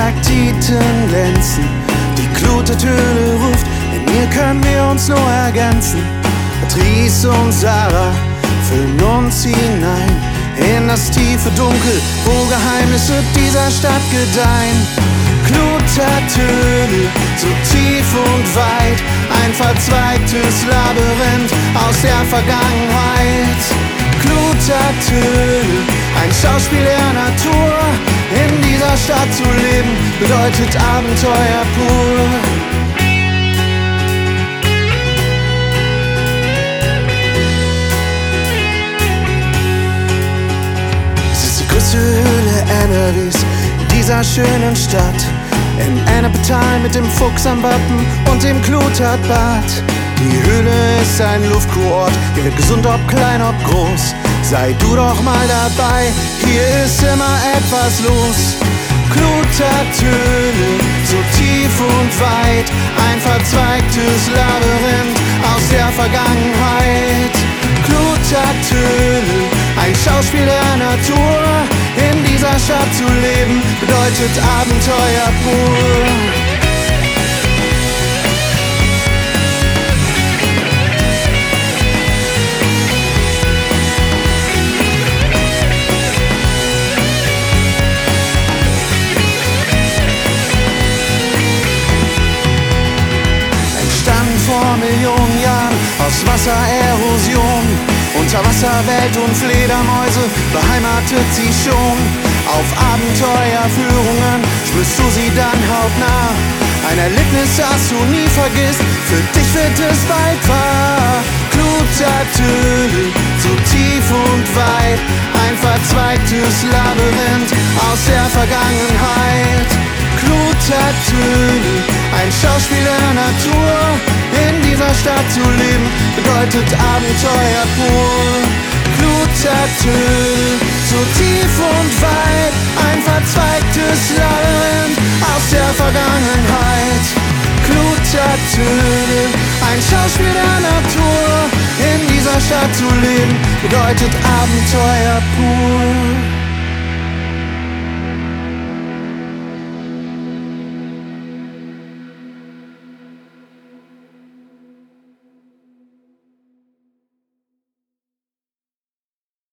Stalaktitenglänzen. Die Klutertöne ruft, in ihr können wir uns nur ergänzen. Patrice und Sarah führen uns hinein in das tiefe Dunkel, wo Geheimnisse dieser Stadt gedeihen. Klutertöne, so tief und weit, ein verzweigtes Labyrinth aus der Vergangenheit. Klutertöne, ein Schauspiel der Natur. In dieser Stadt zu leben bedeutet Abenteuer pur. Größte Höhle NRWs in dieser schönen Stadt. In Ennepetal mit dem Fuchs am Wappen und dem Klutertbad. Die Höhle ist ein Luftkurort, hier wird gesund, ob klein, ob groß. Sei du doch mal dabei, hier ist immer etwas los. Klutertöne, so tief und weit, ein verzweigtes Labyrinth aus der Vergangenheit. Klutertöne, ein Schauspiel der Natur. In dieser Stadt zu leben bedeutet Abenteuer pur. Entstanden vor Millionen Jahren aus Wassererosion. Unterwasserwelt und Fledermäuse beheimatet sie schon. Auf Abenteuerführungen spürst du sie dann hautnah. Ein Erlebnis, das du nie vergisst, für dich wird es bald wahr. Klutertöne, so tief und weit, ein verzweigtes Labyrinth aus der Vergangenheit. Klutertöne, ein Schauspiel der Natur. In dieser Stadt zu leben bedeutet Abenteuer pur. Klutertöne, so tief und weit, ein verzweigtes Labyrinth aus der Vergangenheit. Klutertöne, ein Schauspiel der Natur. In dieser Stadt zu leben bedeutet Abenteuer pur.